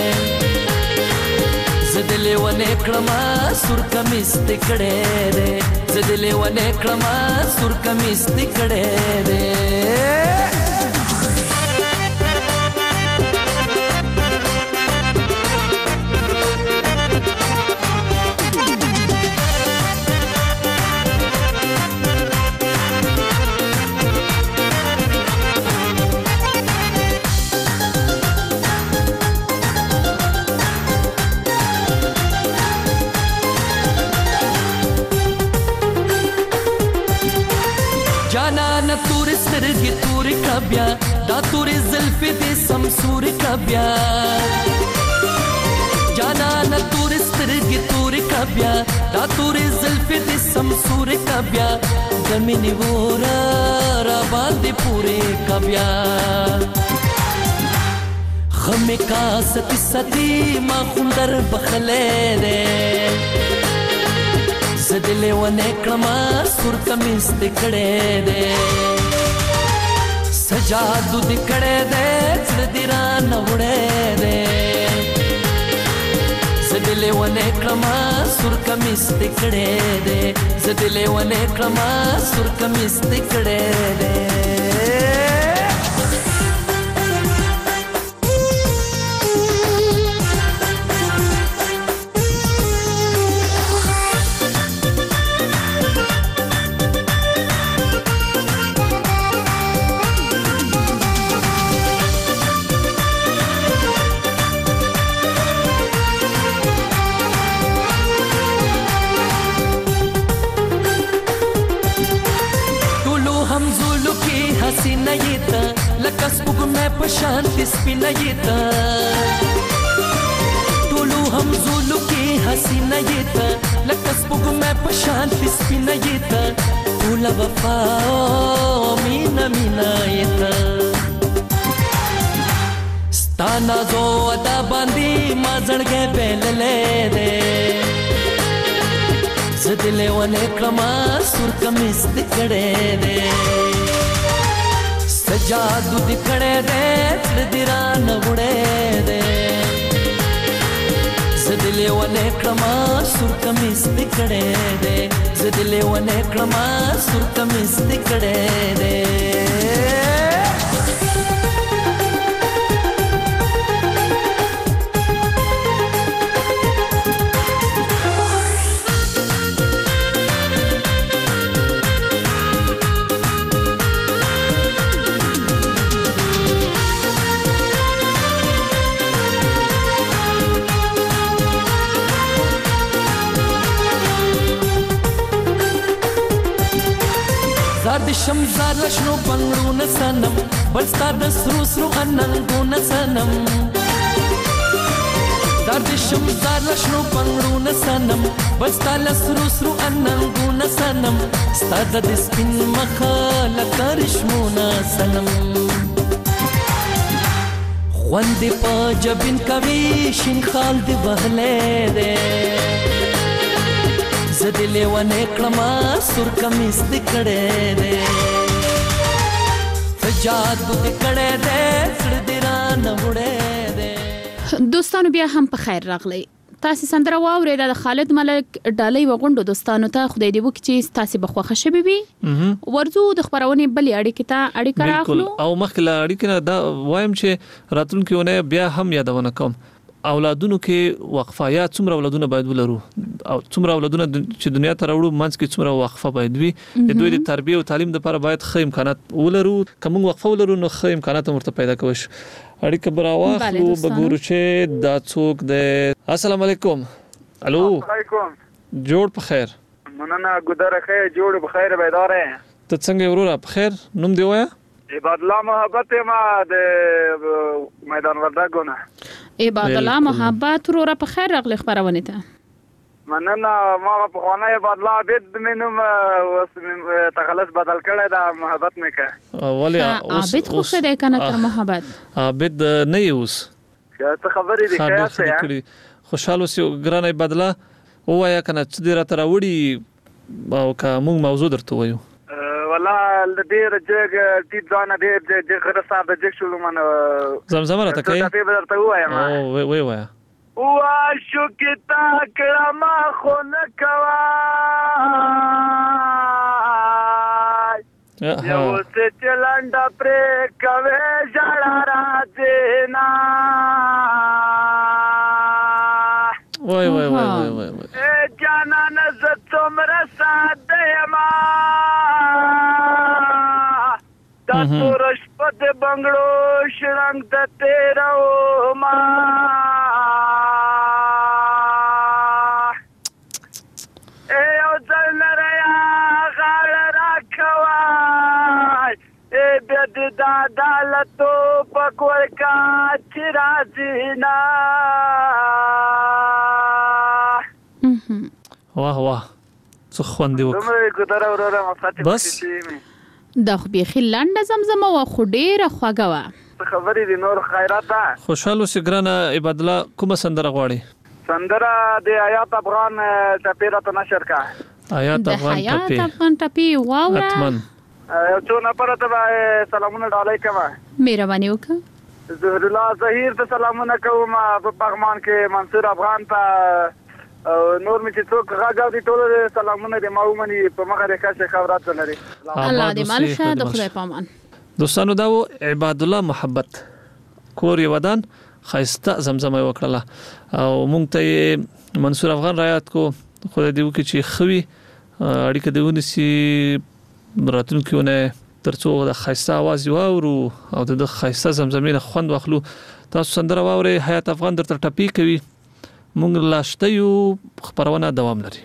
S12: जदले वने क्रमा सुर कमिस दिकड़े दे जदले वने क्रमा सुर कमिस दिकड़े दे سترګې تورې کړه بیا دا تورې زلفې دې سمسورې کړه بیا جانانه تورې سترګې تورې کړه بیا دا تورې زلفې دې سمسورې کړه بیا د مینې وره را باندې پورې کړه بیا غمې کا ستي ستي ما خوندر بخلې دی زدلې ونه کړما سور کمیس دې کړې دی سجادو دکڑے دے زدیران وڑے دے زدلے ونے کلما سر کمیس دکڑے دے زدلے ونے کلما سر کمیس دکڑے دے شانتی سپینا یتا ټولو هم زولو کې حسینا یتا لکه سپوږمۍ په شانتی سپینا یتا ټول وفا مینا مینا یتا ستانا زو ادا باندې ما زړګې بللې دې زدلې ونه کما سر کمیس دکړې دې जादू दिखड़े दे दिरान उड़े दे जदले wane क्रमा सुर कमिस दिखड़े दे जदले wane क्रमा सुर कमिस दिखड़े दे د شمزار لشنو بنگړو نسنم بلستا د سرو سرو اننګو نسنم د شمزار لشنو بنگړو نسنم بلستا د سرو سرو اننګو نسنم ستاد د سپین مخه لکرشمو نسنم خوند په جبین کوي شین خال دی بهله ده زدلې ونه کړما سر کمیس دکړې دې سجادو دکړې دې سر دیران وړې دې.
S10: دوستانو بیا هم په خیر راغلی. تاسو سندره واورئ د خالد ملک ډالۍ وغونډو دوستانو ته خدای دې وکړي چې تاسو بخوخه شوي وي. ورځو د خبرونې بلې اړیکې ته اړیکه راخلو
S9: او مخکله اړیکه دا وایم چې راتلونکي ونه بیا هم یادونه کوم اولادونو کې وقفه یا څومره اولادونه باید ولرو او څومره اولادونه چې دنیا ته راوړو منځ کې څومره وقفه باید وي د دوی د تربیه او تعلیم لپاره باید ښه امکانات ولرو کوم وقفه ولرو نو ښه امکانات ورته پیدا کوو اړیکه براواخلو بګورو چې دا څوک د السلام علیکم الو
S14: علیکم
S9: جوړ په خیر
S14: مننه ګدره خیر جوړ په خیر بیدار
S9: ته څنګه وروره په خیر نوم دی وایا
S14: عباد الله محبت ما د میدان وردګونه
S10: عباد الله محبت وروره په خیر راغلی خبرونه ته
S14: مننه ما په خوانه عباد الله عبد منم تخلص بدل کړه دا محبت مې کا
S9: ولې
S10: عبد خو څه دی کنه تر محبت
S14: عبد
S9: نه یوس
S14: څه خبرې دي
S9: کړه خوشاله سي ګرانه عباد الله وایا کنه چې دې راته راوړي او کوم موضوع درته وایو
S14: والله ډېر جګ دې ځان ډېر غره صاحب د جګ شلو من
S9: زمزم راته کوي
S14: ته به درته وایم
S9: او وای وایا
S14: وا شو کتا کړم خو نه کوا یو څه چلنډ پرې کوي ژړا راځينا
S9: وای وای وای وای
S14: اے جانا نزت څومره ساده ما دا تورش پد بنگړو شرنګ د تیرو ما اے او ځل نریا غاړ راکوای اے بد د عدالتو پکور کا چرازینا
S9: واه واه څه خوندې
S14: وکړه
S9: بس
S10: دا خو بيخي لنډه زمزمه و خو ډیره خوږه وه
S14: خبرې دي نور خیرات ده
S9: خوشاله سي ګرانه عباد الله کومه سندره غواړي
S14: سندره د حیات افغان ټپیره ته نشر کا
S9: حیات
S10: افغان ټپی واوره
S9: اتمن
S14: یو څو نفر ته سلامونه ډالۍ کوم
S10: مهرباني وکړه
S14: زهر الله ظهیر ته سلامونه کوم په پغمان کې منصور افغان ته نور می چې څوک غاګاو دي ټول سلامونه دې ماومني په مخه راکښه خبرات لري
S10: الله دې مالشه د خدای پامان
S9: دوستانو دا و عباد الله محبت کور ودان خاصه زمزمه وکړه او مونږ ته منصور افغان رایات کو خدای دې وکړي چې خوي اړیکه دې ونیسي راتونکونه ترڅو د خاصه आवाज واورو او د خاصه زمزمه خوند واخلو تاسو سندره واوري حیات افغان درته ټپی کوي مونږ لاشته یو خبرونه دوام لري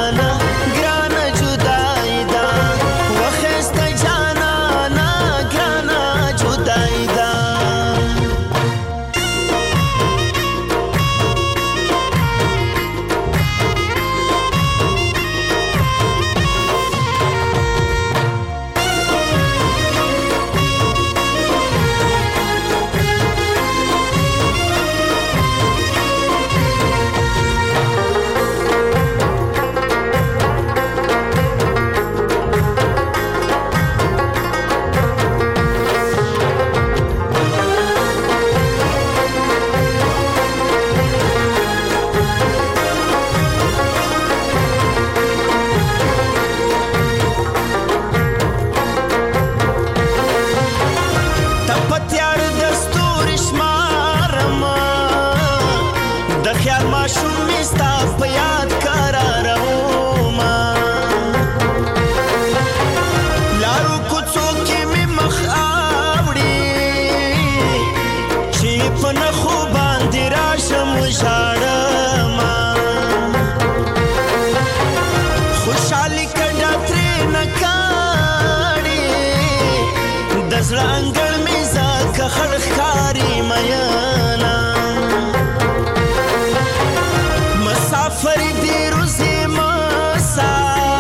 S15: Grana خالي کډا ترې نکاړي د زړه انګړ مې زکه خړښکاري میانا مسافر دی روزي مسا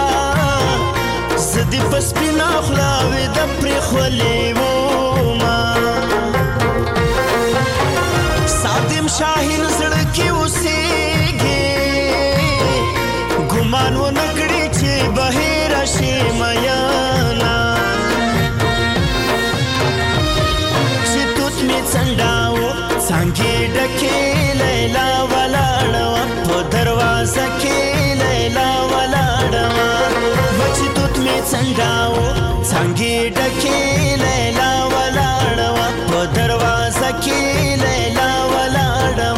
S15: زدي پس بنا خلاوي د پرې خولې وما سادم شاهین زړه کې اوسېږي ګمان و نکړي چې بهر شي میانا چې توت می څنډاو څنګه ډکه لیلا ولاړو په دروازه کې لیلا ولاړو چې توت می څنډاو څنګه ډکه لیلا ولاړو په دروازه کې لیلا ولاړو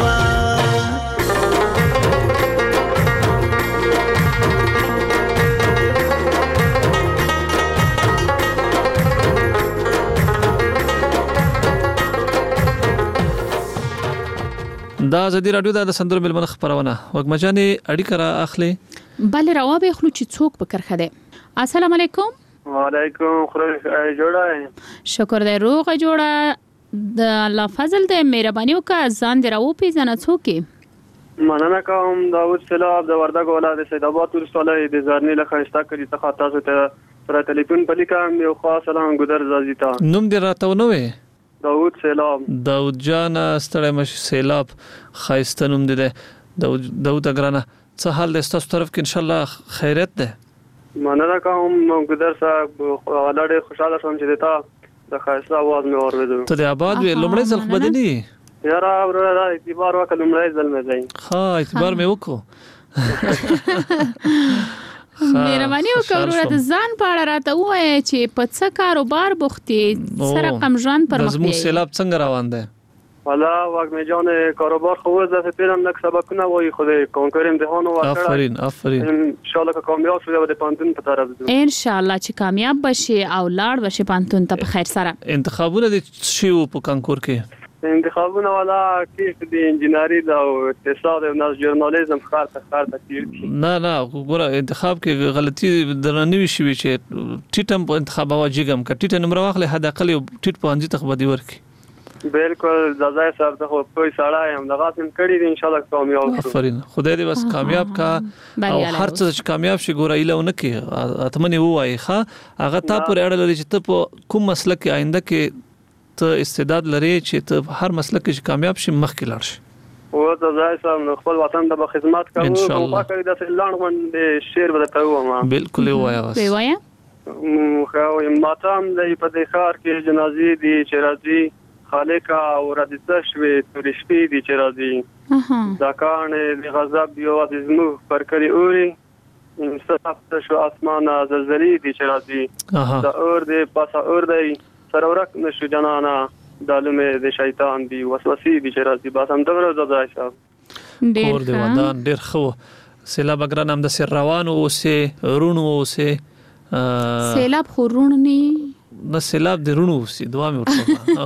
S9: دا ازادي رادیو د سندرو ملمن خبرونه وګمجانې اړیکه را اخلي
S10: بل راوابه خلو چې څوک په کرخه ده السلام علیکم
S16: وعلیکم خیر جوړه
S10: شکر دې روغ جوړه د الله فضل دې مهرباني وکړه ځان دې راو پیژنه څوک
S16: مننه کوم داوود سلام د وردګ ولایت سید آباد ولسوالۍ د زرنی له خښتا کړی ته تاسو ته پر ټلیفون پلیکم یو خاص سلام ګذر زازیتا
S9: نوم دې راته ونوې
S16: داوود سلام
S9: داوود جان ستړی مش سیلاب خایسته نوم دې داوود اگرانه څه حال دې تاسو طرف کې ان شاء الله خیرت ده
S16: مننه کوم ګذر صاحب ولادت خوشاله شوم چې تا د خایسته आवाज مې اوریدو
S9: ته د آباد وې لومړی ځل بدني
S16: یاره ورته اعتبار وکړ لومړی ځل مې ځای
S9: ها اعتبار مې وکړو
S10: مهرباني وکړه ورته ځان پاړه راته وایي چې په څه کاروبار بوختي سره کم ژوند پر مخ
S9: دی سیلاب څنګه روان دی
S16: والا واګمې جان کاروبار خو زه پیرم نک سبقونه وایي خو دې کنکور امتحان وکړه
S9: آفرین
S16: ان شاء الله که کامیاب شو د پانتون په طرف ځو
S10: ان شاء الله چې کامیاب بشي او لاړ بشي پانتون ته په خیر سره
S9: انتخابونه دي شی په کنکور کې
S16: انتخابونه والا کیف د انجینری دا او اقتصاد او ناس ژورنالیزم خاص تیر
S9: نه ګوره انتخاب کې غلطي درنوي شي چې ټیټم په انتخاب واجبم ک ټیټ نمبر واخلې حد اقل ټیټ په انځي تخبدي ورکی
S16: بالکل زازای صاحب ته په ساړه هم دغه سم کړی ان شاء الله کامیاب شو
S9: آفرین خدای دې بس کامیاب کا او هر څه چې کامیاب شي ګوره ایلونه کې اتمنه وایي ښه هغه تا پر اړه لري چې ته په کوم مسلک کې آینده کې ته استعداد لري چې ته هر مسلک کې کامیاب شي مخکې لاړ شي
S16: او زازای صاحب خپل وطن د خدمت کوو
S9: ان شاء الله
S16: په کړی د اعلان باندې شعر ودته وما
S9: بالکل وایا
S16: خو ماتم د په دې خار کې جنازي دي چې راځي خالق او ردیته شوي تورشپی دي چې راځي ځکان د غضب یو عزمو پر کړی اوري انصاف شو اسمانه زلزلې دي چې راځي دا اور دې پاسه اور دی سرورک نشو جنانا دالمه د شیطان دی وسوسې دي چې راځي بس هم دغه زړه صاحب
S9: کور دی ودان ډیر خو سیلاب اگر نام د سر روانو اوسه رونو اوسه
S10: سیلاب خورون ني
S9: نه سیلاب د رونو اوسه دعا مې ورته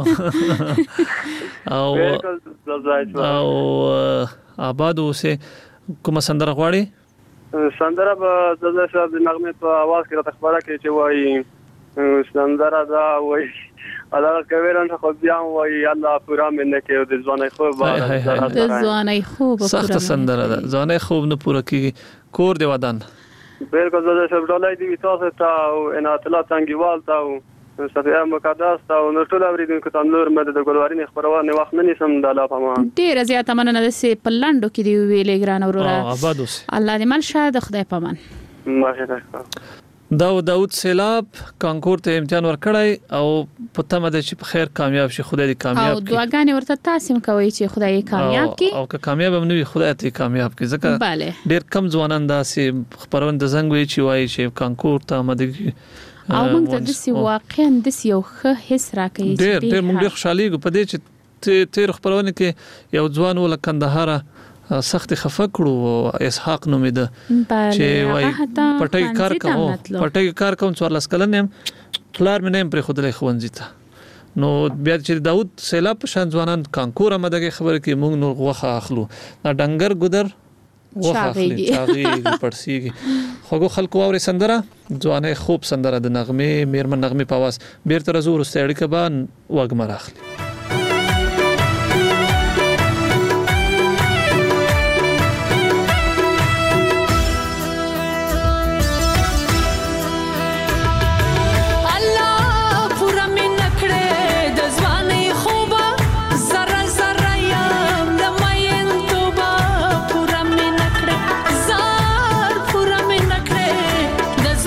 S9: او آباد اوسه کوم سندره غواړي
S16: سندره به د صاحب د نغمه په आवाज کې راته خبره کوي چې وایي سندره دا وایي الله کویران خو بیا وایي الله پورا مننه کې د ځواني خوب
S10: د ځواني خوب
S9: سخت سندره ده ځواني خوب نه پوره کیږي کور دی ودان
S16: بالکل زه سب ډولای دی تاسو ته او ان اطلاع څنګهوال ته او ستیا مقدس ته او ټول اوریدونکو ته نور مده د ګلوارین خبرونه وخت نه نسم د الله په مان
S10: ډیر زیاته مننه د سي پلانډو کې دی ویلې ګران وروره
S9: آبادوس
S10: الله دې مل شاده خدای په مان
S16: ماشه
S9: داود سیلاب کانکور ته امتحان ورکړای او پته مده چې په خیر کامیاب شي خدای دې کامیاب
S10: کړي او دعاګانې ورته تاسو کوي چې خدای کامیاب کړي
S9: او که کامیاب هم نه وي خدای ته کامیاب کړي ځکه ډیر کم ځوانان داسې خبرونه د زنګ وي چې وایي چې کانکور ته آمدګي
S10: او موږ ته د سی واقعا د یو ښه حس راکړي
S9: ډیر موږ ډیر خوشالي په دې چې تیر خبرونه کې یو ځوان ول کندهار سخت خفه کړو اسحاق نومید چې وای پټي کار کوم څوارلس کلنم پلار مې نیم پر خودلې خوندې ته نو بیا چې داود سیلاب شان ځوانان کانکور آمدګي خبره کې موږ نو غوخه اخلو دا ډنګر ګدر چاغيږي پړسيږي خوګو خلکو اوري سندره ځوانه خوب سندره د نغمه میرمن نغمه په واس بیرته زور استړی کبا وګمر اخلي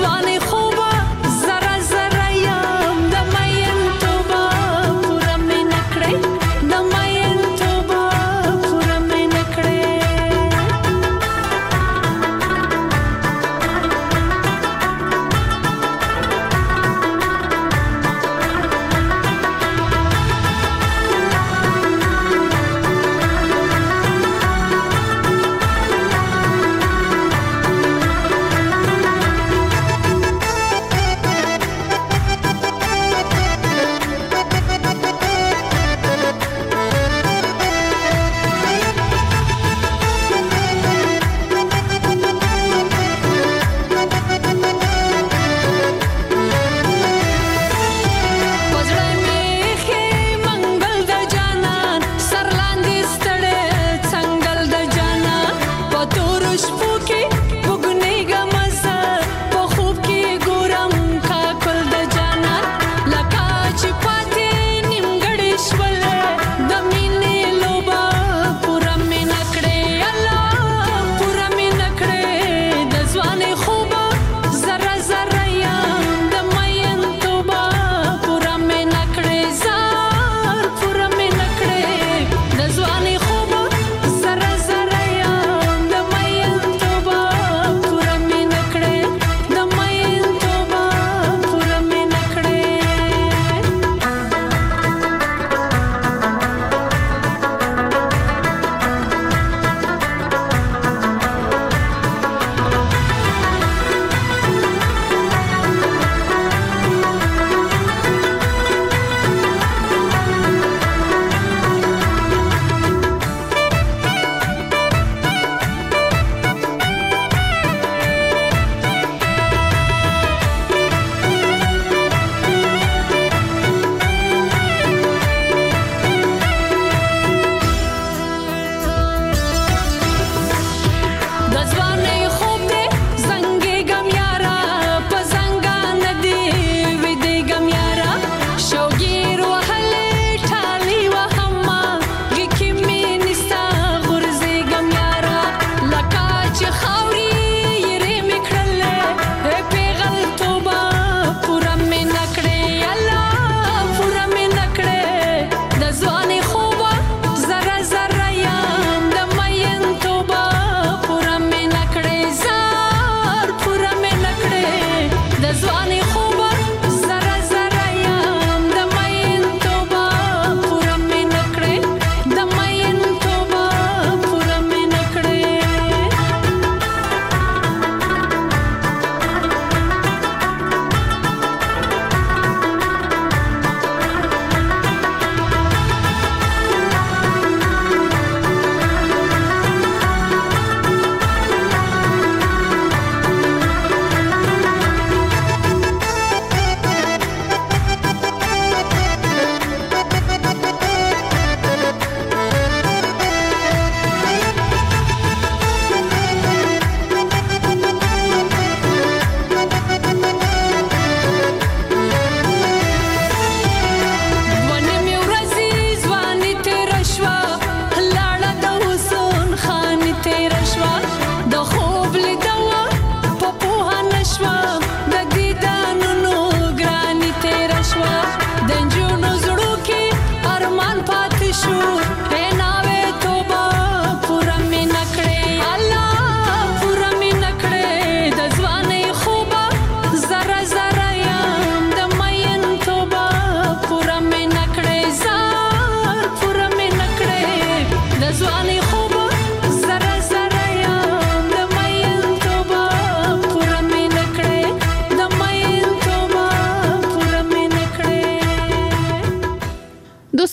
S17: Mina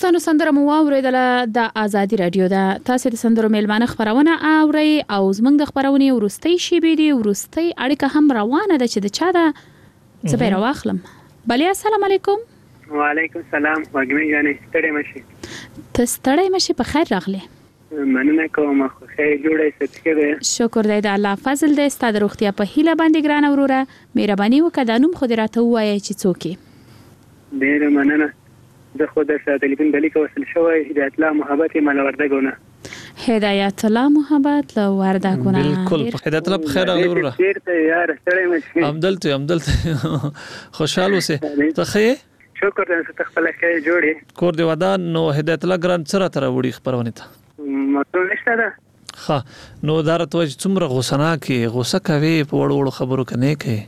S10: دوستانو سندره مو اوریدله د آزادي رادیو ده. تاسو د سندرو میلمانه خبرونه اوري او زمنګ د خبرونه ورستي شیبې دي ورستي اړیکه هم روانه ده چې د چا ده زبیر واخلم. بله السلام علیکم.
S17: وعلیکم السلام. وګمی جانې ستړی مشي.
S10: ته ستړی مشي په خیر راغلی.
S17: مننه کوم خو خیر جوړه ستګه ده.
S10: شکر دی د الله فضل دی ستاسو د روغتیا په هیله باندې ګران وروره مهرباني وکړه د نوم خو دې راته ووایې چې څوک یې.
S17: ډېره مننه. د خو د ټلیفون د لیک وصل شوی هدایت الله محبت مال وردګونه.
S10: هدایت الله محبت له وردګونه.
S9: بالکل هدایت الله خیر راغلی وروره.
S17: چیرته یار ستړی مشي.
S9: عبدالته خوشاله اوسه. ته ښه؟
S17: شکر دې ته خپل خیر جوړې.
S9: کور دی ودان نو هدایت الله ګران سره تر وړي خبرونه ته.
S17: مطلب نشته ده.
S9: ها نو دارت وجه څومره غوسه نه کی غوسه کوي په وړو خبرو کنه کوي.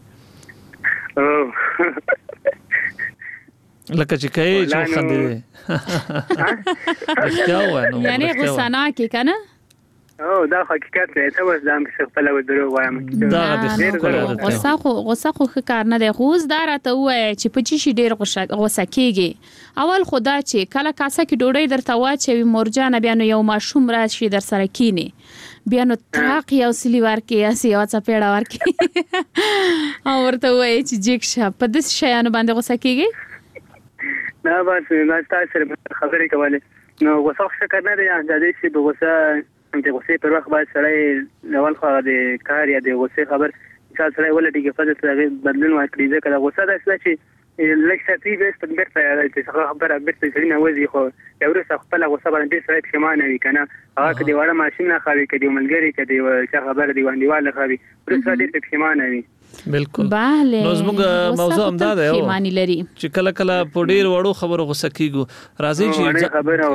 S9: لکه چې کوي چې خندې. اختیا و نو
S10: یعنی غوسه نه کی کنه.
S17: دا حقیقت دی ته وس دام چې خپل ودرو وایم.
S10: دا غوسه خو کار نه دی خو دا راته وای چې په چی شي ډیر غوسه کیږي. اول خدا چې کله کاسه کې ډوډۍ درته واچوي مرجان بیا نو یو ماشوم راشي در سره کینی بیا نو تراق یو سلی ورکی یا سی واڅ پیړه ورکی او ورته وای چې جګ شه په دې شیانو باندې غوسه کیږي.
S17: نه بس نه تاسو سره خبرې کولې نو غوسه څه نه دی د دې چې غوسه د غوسې پر وخت باید سړی اول خو د کار یا د غوسې خبر چې سړی ولټي کې فزت هغه بدلون ورکړي ځکه د غوسه د څه چې لکه چې بیس په بیرته چې خبره بیرته سړی نه وځي خو یو ورځ خپل غوسه باندې سړی پښیمانه وي کنه هغه کدي وړه ماشين نه خاوي کدي ملګری کدي چې خبره دی باندې خاوي ورسره دې پښیمانه وي.
S9: بالکل
S10: bale
S9: نو زموږ موضوع هم دا ده
S10: چې
S9: کله کله په ډیر وړو خبرو غوسه کیږو راځي چې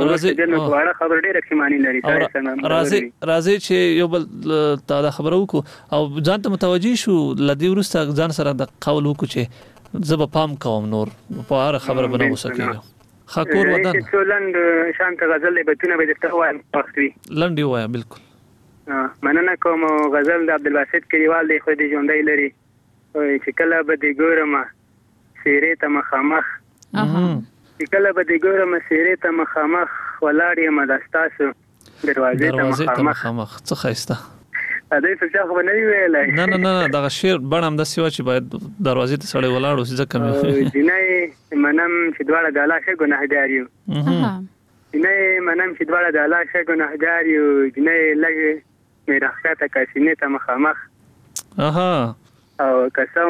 S9: راځي چې یو بل تا دا خبرو کو او ځان ته متوجي شو لدی ورسته ځان سره د قول وکړو چې زب پام کوم نور په هر خبره باندې غوسه کیږو. خاکور ودان
S17: چې لند شانت غزل به تونه به د توان پختوي
S9: لند وای بالکل
S17: مننه کوم غزل د عبدالباسط کلیوال دی خو دې ژوندۍ لري چې کله به دې ګورم سیرې ته مخامخ چې کله به دې ګورم سیرې ته مخامخ ولاړ یم د ستاسو دروازې ته
S9: مخامخ څه ښایسته
S17: دې څه خو نه ویلای.
S9: نه دا شعر بڼه هم د سیوا چې باید دروازې ته سړی ولاړ اوسي ځکه مې
S17: جنای منم چې دواړه د الله شه ګناهګار یو. جنای منم چې دواړه د الله شه ګناهګار یو جنای لګ مې راخته کاسینه ته مخامخ. او قسم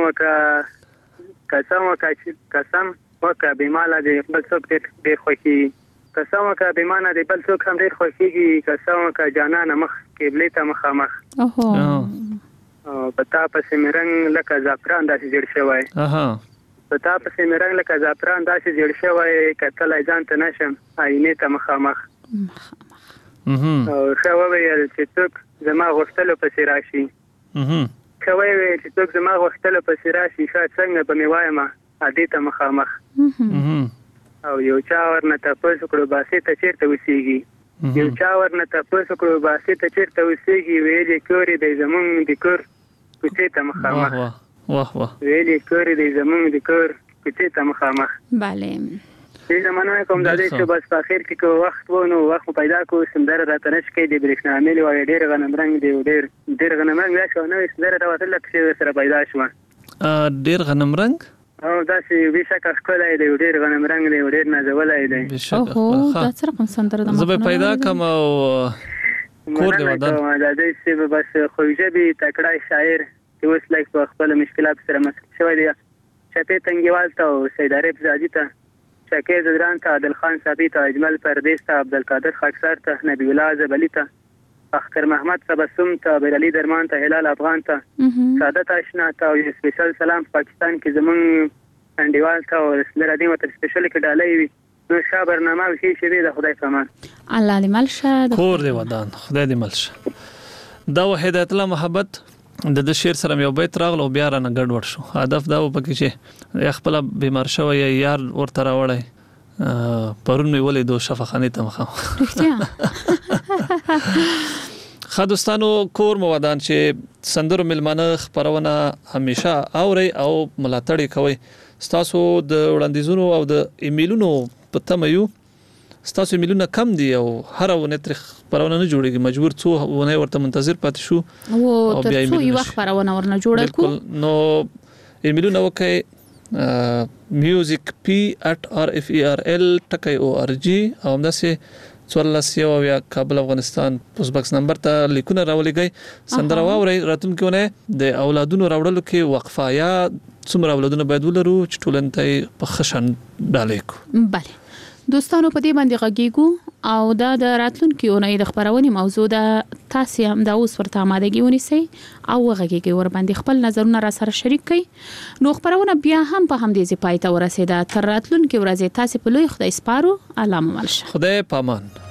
S17: وکړه بیماله دې بل څوک ډېر خوښي قسم وکړه بیمانه دې بل څوک هم ډېر خوښيږي قسم وکړه جانانه مخ قبلې ته مخامخ. پتا پسې مرنګ لکه زعفران داسې جوړ شوی پتا پسې مرنګ لکه زعفران داسې جوړ شوی کتلای ځان ته نشم آینې ته مخامخ. او ښه وویل چې څوک زما غوښتلو پسې راشي کوي چې څوک زما غوښتلو پسې راشي ښه څنګه به مې وایم ادې ته مخامخ. او یو چا ورنه تاسو کړو باسي ته چیرته وسیږي یو چا ورنه تاسو کړو باسي ته چیرته وسیږي ویلې کورې د زمون د کور کوڅې ته مخامخ.
S9: واه
S17: ویلې کورې د زمون د کور کوڅې ته مخامخ.
S10: bale
S17: دې زمانه کوم د دې چې بس په اخر کې کو وخت وونو وخت پیدا کو سندره راته نش کې د برېښنا عامل او ډېر غنم رنگ دی ډېر غنم رنگ راشه نو سندره راته لکه سره پیدا شو.
S9: ډېر غنم رنگ
S17: او دا چې ویشکه ښکلی دی ډېر غنم رنگ دی ډېر نازولی دی.
S10: دا څه رقم سندره ده
S9: زه به پیدا کوم او کور دی ودان
S17: دا دې چې بس خوږژبي تکړه شاعر چې اوس لایک په خپل مشکلات سره مخ شوی دی شپې تنګیوال ته او سید عارف زاجي ته شکیل زدران ته عادل خان صابی ته اجمل پردیس ته عبدالقادر خاکسار ته نبی الله زبلی ته اختر محمد تبسم ته بلالي درمان ته هلال افغان ته سعادت آشنا ته او سپیشل سلام پاکستان کې زمون انډیوال ته او سندره دې وته سپیشل کې ډالۍ وي نو ښه برنامه وشي چې د خدای فمان
S10: الله دې مل شه
S9: کور دې ودان خدای دې مل شه. دا هدایت الله محبت د شعر سره یو بیت راغلو بیا را نه ګډوډ شو. هدف دا و پکې چې خپل بیمار شوی یار ورته راوړی پرون مې ولیدو شفاخانه ته مخه. خا دوستانو کور مو ودان چې سندرو ملمانه خبرونه همیشه اوري او ملاتړ کوي. تاسو د وړاندیزونو او د ایمیلونو په تمه یو ستاسو ایمیلونه کم دي او هر ونه تر خبرونه نه جوړیږي مجبور څو ونه ورته منتظر پاتې شو
S10: او تر څو یو خبرونه ورنه جوړه کو
S9: نو ایمیلونه وکي music@rferl.org او همداسې 14 یا کابل افغانستان پوسټ باکس نمبر ته لیکونه راولېږئ سندره واورئ راتلونکي د اولادونو راوړلو کې وقفه یا څومره اولادونه باید ولرو چې ټولنې ته په خشن ډالې کو.
S10: بله دوستانو په دې باندې غږیږو او دا د راتلونکي اونۍ د خبرونې موضوع ده. تاسو هم دا اوس ورته آمادګي ونیسئ او غږیږئ ور باندې خپل نظرونه را سره شریک کړئ. نو خبرونه بیا هم په همدې ځای پای ته ورسېده. تر راتلونکي ورځې تاسو په لوی خدای سپارو. الله مو مل شه.
S9: خدای پامان.